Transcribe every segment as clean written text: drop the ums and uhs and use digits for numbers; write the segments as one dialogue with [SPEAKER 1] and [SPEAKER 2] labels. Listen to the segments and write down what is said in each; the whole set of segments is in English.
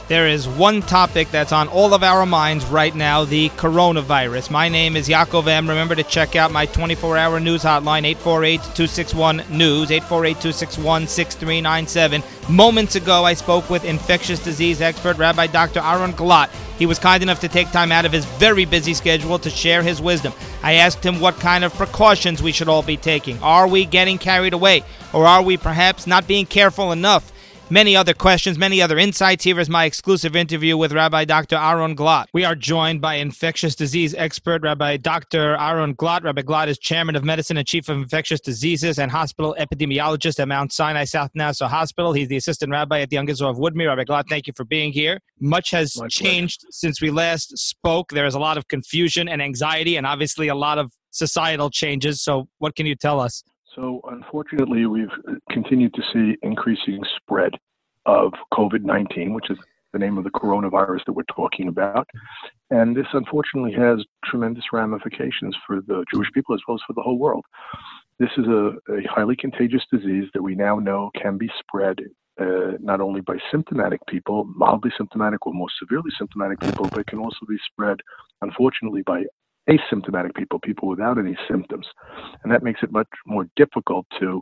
[SPEAKER 1] There is one topic that's on all of our minds right now, the coronavirus. My name is Yaakov M. Remember to check out my 24-hour news hotline, 848-261-NEWS, 848-261-6397. Moments ago, I spoke with infectious disease expert Rabbi Dr. Aaron Glatt. He was kind enough to take time out of his very busy schedule to share his wisdom. I asked him what kind of precautions we should all be taking. Are we getting carried away? Or are we perhaps not being careful enough? Many other questions, many other insights. Here is my exclusive interview with Rabbi Dr. Aaron Glatt. We are joined by infectious disease expert Rabbi Dr. Aaron Glatt. Rabbi Glatt is chairman of medicine and chief of infectious diseases and hospital epidemiologist at Mount Sinai South Nassau Hospital. He's the assistant rabbi at the Young Israel of Woodmere. Rabbi Glatt, thank you for being here. Much has changed since we last spoke. There is a lot of confusion and anxiety and obviously a lot of societal changes. So what can you tell us?
[SPEAKER 2] So unfortunately, we've continued to see increasing spread of COVID-19, which is the name of the coronavirus that we're talking about. And this unfortunately has tremendous ramifications for the Jewish people as well as for the whole world. This is a highly contagious disease that we now know can be spread not only by symptomatic people, mildly symptomatic or more severely symptomatic people, but can also be spread, unfortunately, by asymptomatic people, people without any symptoms. And that makes it much more difficult to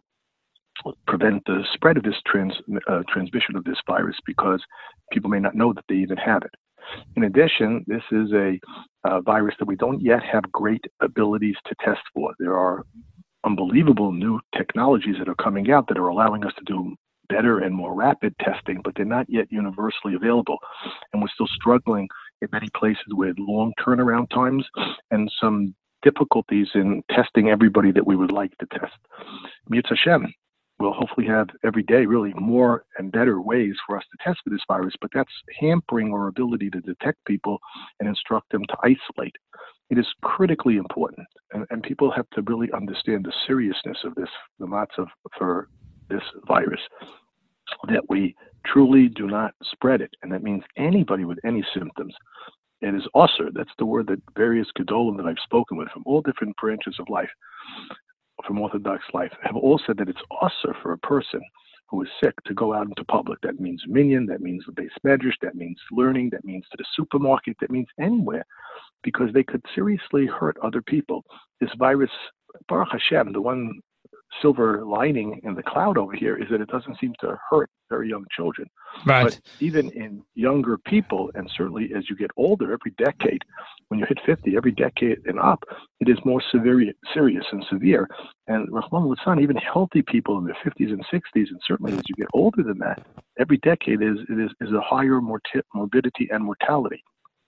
[SPEAKER 2] prevent the spread of this transmission of this virus because people may not know that they even have it. In addition, this is a virus that we don't yet have great abilities to test for. There are unbelievable new technologies that are coming out that are allowing us to do better and more rapid testing, but they're not yet universally available. And we're still struggling in many places with long turnaround times and some difficulties in testing everybody that we would like to test. Mirz Hashem, we'll hopefully have every day really more and better ways for us to test for this virus, but that's hampering our ability to detect people and instruct them to isolate. It is critically important, and people have to really understand the seriousness of this, the matzah for this virus, that we truly do not spread it. And that means anybody with any symptoms. It is usher. That's the word that various gedolim that I've spoken with from all different branches of life, from Orthodox life, have all said that it's usher for a person who is sick to go out into public. That means minyan, that means the base medrash, that means learning, that means to the supermarket, that means anywhere, because they could seriously hurt other people. This virus, Baruch Hashem, the one silver lining in the cloud over here is that it doesn't seem to hurt very young children.
[SPEAKER 1] Right.
[SPEAKER 2] But even in younger people, and certainly as you get older, every decade, when you hit 50, every decade and up, it is more serious and severe. And Rahman al-San, even healthy people in their 50s and 60s, and certainly as you get older than that, every decade is a higher morbidity and mortality.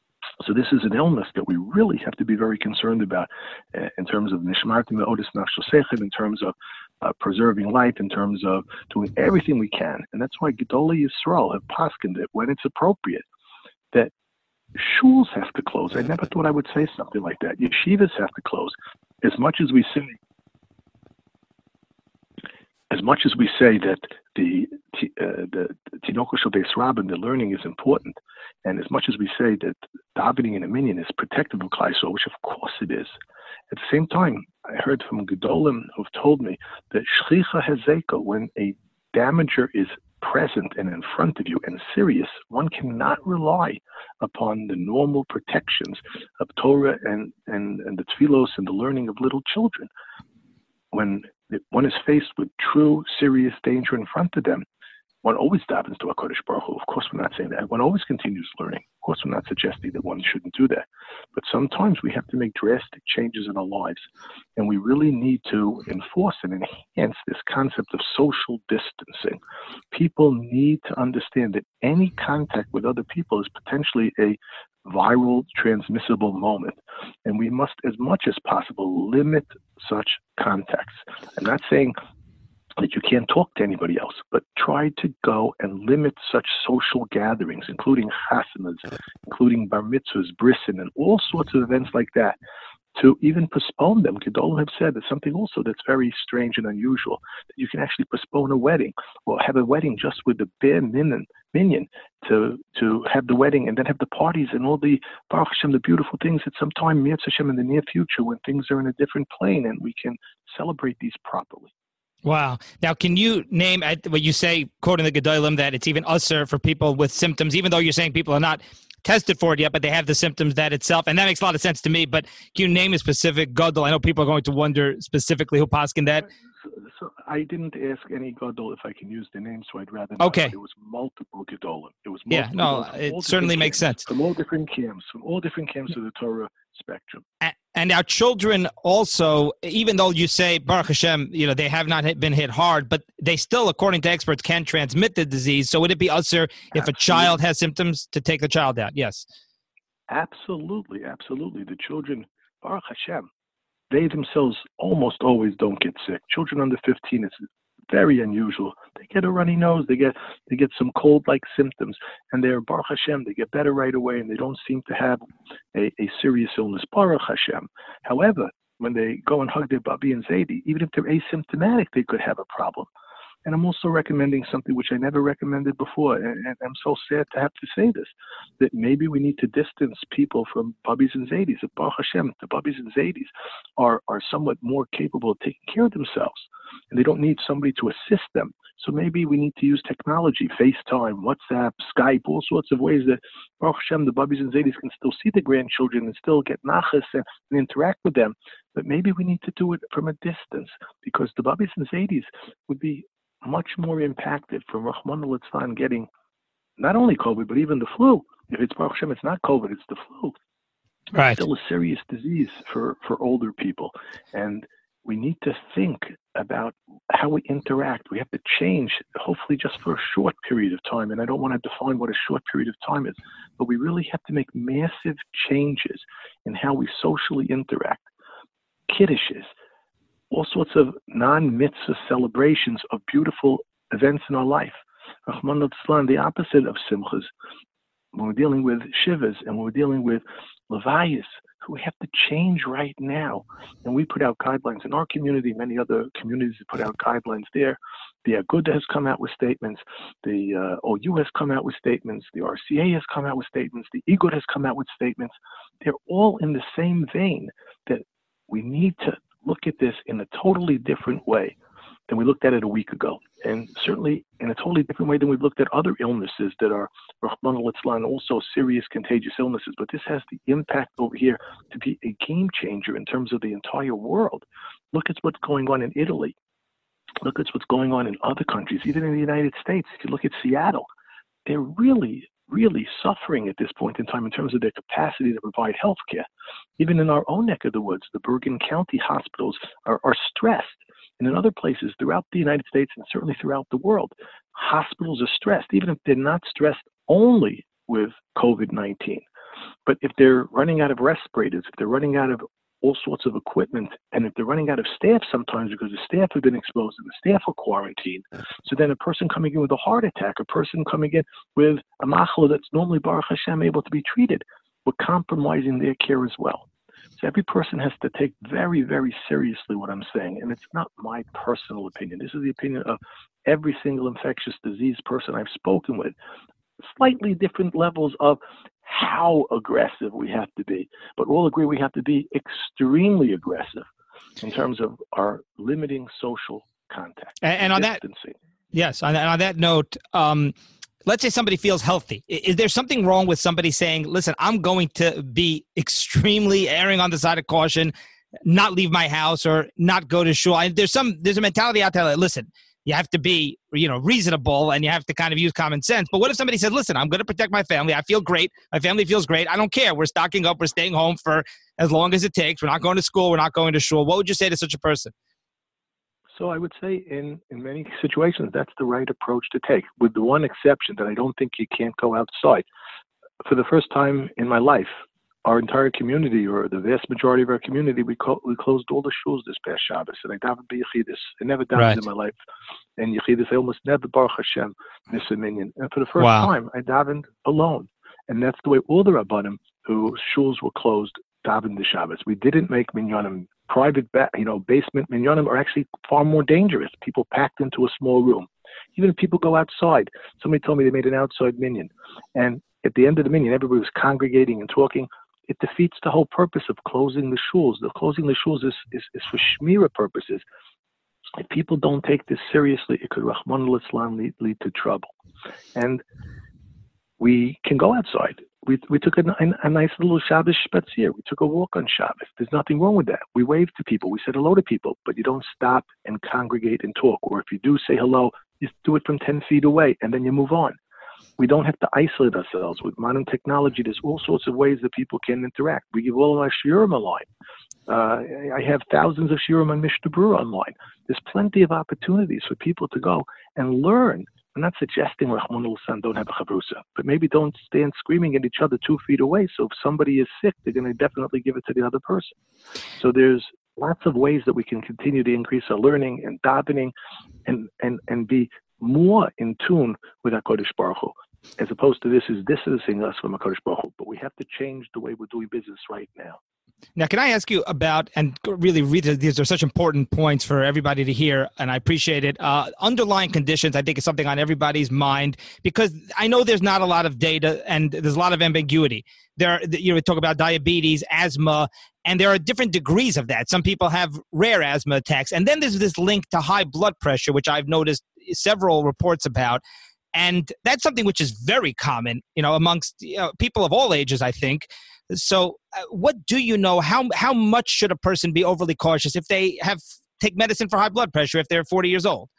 [SPEAKER 2] So this is an illness that we really have to be very concerned about in terms of nishmartim me'odis nafsho seichel, in terms of preserving life, in terms of doing everything we can. And that's why Gedolei Yisrael have paskined it when it's appropriate, that shuls have to close. I never thought I would say something like that. Yeshivas have to close. As much as we say that the Tinoko Shel Beis Rabban, the learning is important, and as much as we say that davening in a minyan is protective of Klal Yisrael, which of course it is, at the same time, I heard from Gedolim who've told me that Shchicha Hazeka, when a damager is present and in front of you and serious, one cannot rely upon the normal protections of Torah and the tefillos and the learning of little children. When one is faced with true, serious danger in front of them, one always davens to HaKadosh Baruch Hu. Of course, we're not saying that. One always continues learning. Of course, we're not suggesting that one shouldn't do that. But sometimes we have to make drastic changes in our lives, and we really need to enforce and enhance this concept of social distancing. People need to understand that any contact with other people is potentially a viral transmissible moment, and we must, as much as possible, limit such contacts. I'm not saying that you can't talk to anybody else, but try to go and limit such social gatherings, including chasanas, including bar mitzvahs, brisin, and all sorts of events like that, to even postpone them. Gedolim have said that something also that's very strange and unusual, that you can actually postpone a wedding, or have a wedding just with the bare minyan to have the wedding and then have the parties and all the Baruch Hashem, the beautiful things at some time, Mirz Hashem, in the near future when things are in a different plane and we can celebrate these properly.
[SPEAKER 1] Wow. Now, can you name what you say, quoting the Gedolim, that it's even usher for people with symptoms, even though you're saying people are not tested for it yet, but they have the symptoms that itself, and that makes a lot of sense to me, but can you name a specific Gadol? I know people are going to wonder specifically who poskin that.
[SPEAKER 2] So I didn't ask any gadol if I can use the name, so I'd rather not.
[SPEAKER 1] Okay.
[SPEAKER 2] But it was multiple gadolim. It was
[SPEAKER 1] Yeah,
[SPEAKER 2] multiple
[SPEAKER 1] no,
[SPEAKER 2] gadolim from
[SPEAKER 1] it
[SPEAKER 2] all
[SPEAKER 1] certainly
[SPEAKER 2] different
[SPEAKER 1] makes
[SPEAKER 2] camps,
[SPEAKER 1] sense.
[SPEAKER 2] from all different camps of the Torah spectrum.
[SPEAKER 1] And our children also, even though you say, Baruch Hashem, they have not been hit hard, but they still, according to experts, can transmit the disease. So would it be usher if a child has symptoms to take the child out? Yes.
[SPEAKER 2] Absolutely, absolutely. The children, Baruch Hashem, they themselves almost always don't get sick. Children under 15, it's very unusual. They get a runny nose, they get some cold-like symptoms, and they're Baruch Hashem, they get better right away, and they don't seem to have a serious illness, Baruch Hashem. However, when they go and hug their Babi and Zaidi, even if they're asymptomatic, they could have a problem. And I'm also recommending something which I never recommended before, and I'm so sad to have to say this, that maybe we need to distance people from Babis and Zaidis. Baruch Hashem, the Babis and Zaidis are somewhat more capable of taking care of themselves, and they don't need somebody to assist them. So maybe we need to use technology, FaceTime, WhatsApp, Skype, all sorts of ways that Baruch Hashem, the Babis and Zaidis can still see the grandchildren and still get nachas and interact with them. But maybe we need to do it from a distance, because the Babis and Zaidis would be much more impacted from Rahman al-Litzlan getting not only COVID, but even the flu. If it's Baruch Hashem, it's not COVID, it's the flu.
[SPEAKER 1] Right.
[SPEAKER 2] It's still a serious disease for older people. And we need to think about how we interact. We have to change, hopefully just for a short period of time. And I don't want to define what a short period of time is, but we really have to make massive changes in how we socially interact. Kiddushes, all sorts of non-mitzvah celebrations of beautiful events in our life. Rahman al-Tzlan, the opposite of simchas. When we're dealing with shivas and when we're dealing with levayas, we have to change right now. And we put out guidelines in our community, many other communities have put out guidelines there. The Aguda has come out with statements. The OU has come out with statements. The RCA has come out with statements. The IGUD has come out with statements. They're all in the same vein that we need to look at this in a totally different way than we looked at it a week ago. And certainly in a totally different way than we've looked at other illnesses that are, Rahman al-Litzlan, also serious contagious illnesses. But this has the impact over here to be a game changer in terms of the entire world. Look at what's going on in Italy. Look at what's going on in other countries, even in the United States. If you look at Seattle, they're really suffering at this point in time in terms of their capacity to provide health care. Even in our own neck of the woods, the Bergen County hospitals are stressed. And in other places throughout the United States and certainly throughout the world, hospitals are stressed, even if they're not stressed only with COVID-19. But if they're running out of respirators, if they're running out of all sorts of equipment, and if they're running out of staff sometimes because the staff have been exposed and the staff are quarantined, so then a person coming in with a heart attack, a person coming in with a machla that's normally Baruch Hashem able to be treated, we're compromising their care as well. So every person has to take very, very seriously what I'm saying, and it's not my personal opinion. This is the opinion of every single infectious disease person I've spoken with. Slightly different levels of how aggressive we have to be, but all agree we have to be extremely aggressive in terms of our limiting social contact
[SPEAKER 1] and on
[SPEAKER 2] distancing.
[SPEAKER 1] Yes, on that note, let's say somebody feels healthy. Is there something wrong with somebody saying, listen, I'm going to be extremely erring on the side of caution, not leave my house or not go to shul? There's a mentality out there that, listen, you have to be, reasonable and you have to kind of use common sense. But what if somebody says, listen, I'm going to protect my family. I feel great. My family feels great. I don't care. We're stocking up. We're staying home for as long as it takes. We're not going to school. We're not going to shul. What would you say to such a person?
[SPEAKER 2] So I would say in many situations, that's the right approach to take, with the one exception that I don't think you can't go outside. For the first time in my life, our entire community, or the vast majority of our community, we closed all the shuls this past Shabbos, and I davened b'Yechidus. I never davened in my life, and Yechidus I almost never Baruch Hashem miss a minyan. And for the first time, I davened alone, and that's the way all the Rabbanim whose shuls were closed davened the Shabbos. We didn't make minyanim. Private, basement minyanim are actually far more dangerous. People packed into a small room. Even if people go outside, somebody told me they made an outside minyan, and at the end of the minyan, everybody was congregating and talking. It defeats the whole purpose of closing the shuls. The closing the shuls is for shmira purposes. If people don't take this seriously, it could, Rahman al-Islam, lead to trouble. And we can go outside. We took a nice little Shabbos spazier. We took a walk on Shabbos. There's nothing wrong with that. We waved to people. We said hello to people, but you don't stop and congregate and talk. Or if you do say hello, just do it from 10 feet away, and then you move on. We don't have to isolate ourselves. With modern technology, there's all sorts of ways that people can interact. We give all our shiurim online. I have thousands of shiurim on Mishnah Berurah online. There's plenty of opportunities for people to go and learn. I'm not suggesting Rahman al-Islam don't have a chavrusa, but maybe don't stand screaming at each other 2 feet away. So if somebody is sick, they're going to definitely give it to the other person. So there's lots of ways that we can continue to increase our learning and davening and be more in tune with HaKadosh Baruch Hu, as opposed to this is distancing us from HaKadosh Baruch Hu. But we have to change the way we're doing business right now.
[SPEAKER 1] Now, can I ask you about, and really these are such important points for everybody to hear, and I appreciate it. Underlying conditions, I think, is something on everybody's mind, because I know there's not a lot of data and there's a lot of ambiguity. We talk about diabetes, asthma, and there are different degrees of that. Some people have rare asthma attacks. And then there's this link to high blood pressure, which I've noticed several reports about. And that's something which is very common, amongst people of all ages, I think. So what do you know? How much should a person be overly cautious if they take medicine for high blood pressure if they're 40 years old?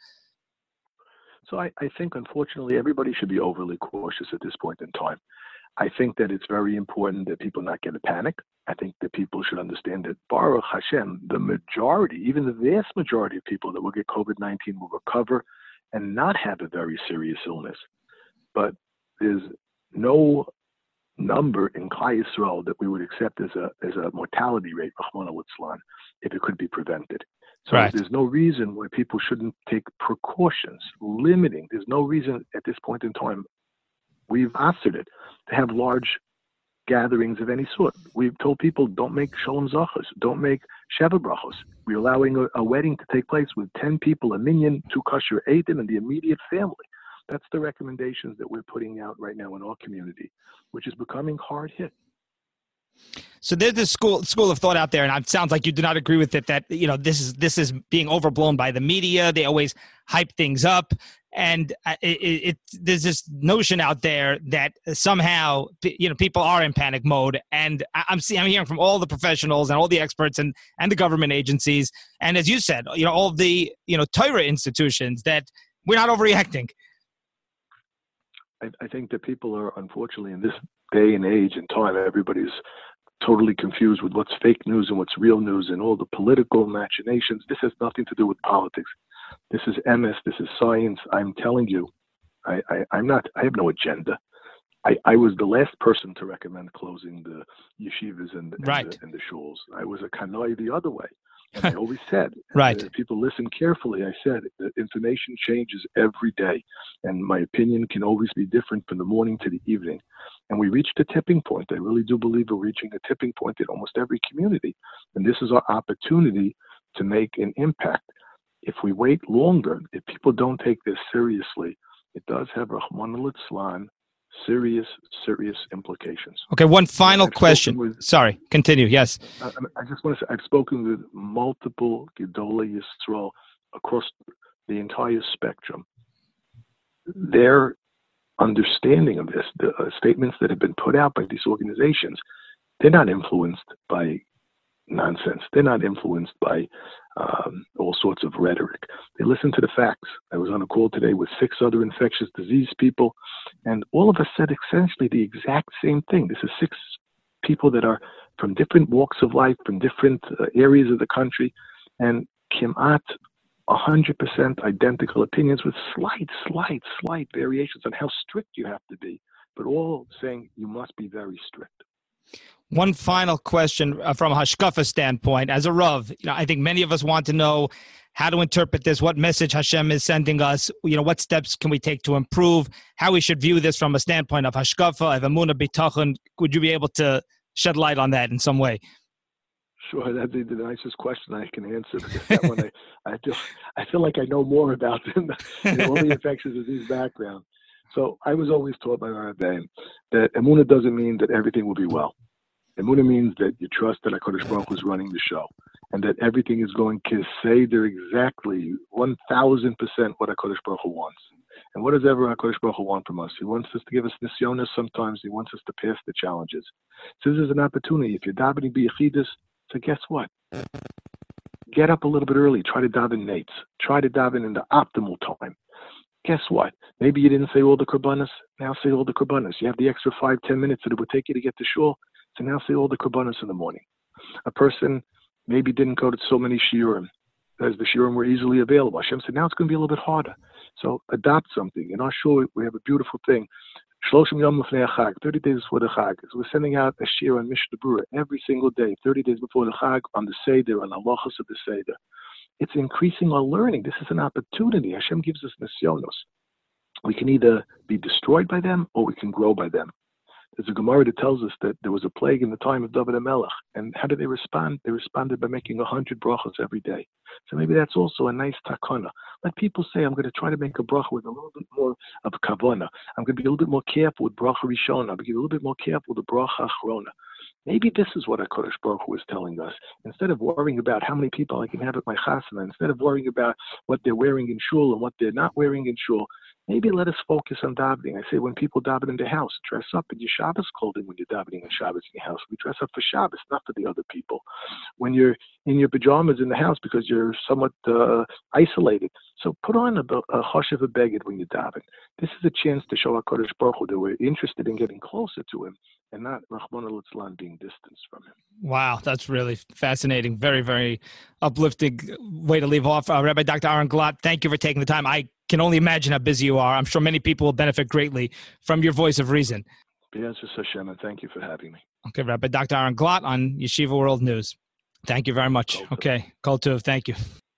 [SPEAKER 2] So I think, unfortunately, everybody should be overly cautious at this point in time. I think that it's very important that people not get a panic. I think that people should understand that Baruch Hashem, the majority, even the vast majority of people that will get COVID-19 will recover and not have a very serious illness. But there's no number in Klal Yisrael that we would accept as a mortality rate, Rahman al-Islam, if it could be prevented. So
[SPEAKER 1] right.
[SPEAKER 2] There's no reason why people shouldn't take precautions, limiting. There's no reason at this point in time. We've asked it to have large gatherings of any sort. We've told people don't make shalom zachos, don't make sheva brachos. We're allowing a wedding to take place with 10 people, a minyan, 2 kosher eidim, and the immediate family. That's the recommendations that we're putting out right now in our community, which is becoming hard hit.
[SPEAKER 1] So there's this school of thought out there, and it sounds like you do not agree with it, that this is being overblown by the media. They always hype things up, and there's this notion out there that somehow people are in panic mode. And I'm hearing from all the professionals and all the experts and the government agencies, and as you said, all of the Torah institutions, that we're not overreacting.
[SPEAKER 2] I think that people are, unfortunately, in this day and age and time, everybody's totally confused with what's fake news and what's real news and all the political machinations. This has nothing to do with politics. This is MS. This is science. I'm telling you, I have no agenda. I was the last person to recommend closing the yeshivas and the shuls. I was a kanoi the other way. And I always said,
[SPEAKER 1] right.
[SPEAKER 2] If people listen carefully, I said that information changes every day, and my opinion can always be different from the morning to the evening. And we reached a tipping point. I really do believe we're reaching a tipping point in almost every community. And this is our opportunity to make an impact. If we wait longer, if people don't take this seriously, it does have Rahman al-Islam serious implications.
[SPEAKER 1] Okay, one final question. Sorry, continue. Yes.
[SPEAKER 2] I just want to say, I've spoken with multiple Gedolei Yisrael across the entire spectrum. Their understanding of this, the statements that have been put out by these organizations, they're not influenced by nonsense. They're not influenced by all sorts of rhetoric. They listen to the facts. I was on a call today with 6 other infectious disease people, and all of us said essentially the exact same thing. This is 6 people that are from different walks of life, from different areas of the country, and kimat 100% identical opinions with slight variations on how strict you have to be, but all saying you must be very strict.
[SPEAKER 1] One final question from a hashkafa standpoint. As a Rav, I think many of us want to know how to interpret this, what message Hashem is sending us, what steps can we take to improve, how we should view this from a standpoint of hashkafa, of emunah, bitachon. Would you be able to shed light on that in some way?
[SPEAKER 2] Sure, that'd be the nicest question I can answer, because that one I feel like I know more about than all the infectious disease background. So I was always taught by my Rebbeim that emunah doesn't mean that everything will be well. Emunah means that you trust that HaKadosh Baruch Hu is running the show, and that everything is going to say they're exactly 1,000% what HaKadosh Baruch Hu wants. And what does ever HaKadosh Baruch Hu want from us? He wants us to give us nisyonos sometimes. He wants us to pass the challenges. So this is an opportunity. If you're davening b'yechidus, so guess what? Get up a little bit early. Try to daven nates. Try to daven in the optimal time. Guess what? Maybe you didn't say all the korbanos. Now say all the korbanos. You have the extra 5-10 minutes that it would take you to get to shul. So now say all the korbanos in the morning. A person maybe didn't go to so many shiurim, as the shiurim were easily available. Hashem said, now it's going to be a little bit harder. So adopt something. In our shul, we have a beautiful thing. Shloshim Yom Lefnei Chag, 30 days before the Chag. So we're sending out a shiur on Mishnah Berurah every single day, 30 days before the Chag, on the Seder, on the halachos of the Seder. It's increasing our learning. This is an opportunity. Hashem gives us nisyonos. We can either be destroyed by them or we can grow by them. There's a Gemara that tells us that there was a plague in the time of David HaMelech. And how did they respond? They responded by making 100 brachos every day. So maybe that's also a nice takana. Let people say, I'm going to try to make a bracha with a little bit more of kavana. I'm going to be a little bit more careful with bracha rishona. I'm going to be a little bit more careful with the bracha achrona. Maybe this is what HaKadosh Baruch Hu is telling us. Instead of worrying about how many people I can have at my chasana, instead of worrying about what they're wearing in shul and what they're not wearing in shul, maybe let us focus on davening. I say when people daven in their house, dress up in your Shabbos clothing when you're davening on Shabbos in your house. We dress up for Shabbos, not for the other people. When you're in your pajamas in the house because you're somewhat isolated, so put on a choshev beged when you daven. This is a chance to show HaKadosh Baruch Hu that we're interested in getting closer to Him and not Rachmana litzlan being distanced from Him.
[SPEAKER 1] Wow, that's really fascinating. Very, very uplifting way to leave off. Rabbi Dr. Aaron Glatt, thank you for taking the time. I can only imagine how busy you are. I'm sure many people will benefit greatly from your voice of reason.
[SPEAKER 2] B'ezras Hashem, and thank you for having me.
[SPEAKER 1] Okay, Rabbi Dr. Aaron Glatt on Yeshiva World News. Thank you very much.
[SPEAKER 2] Kol Tov.
[SPEAKER 1] Okay, Kol Tov, thank you.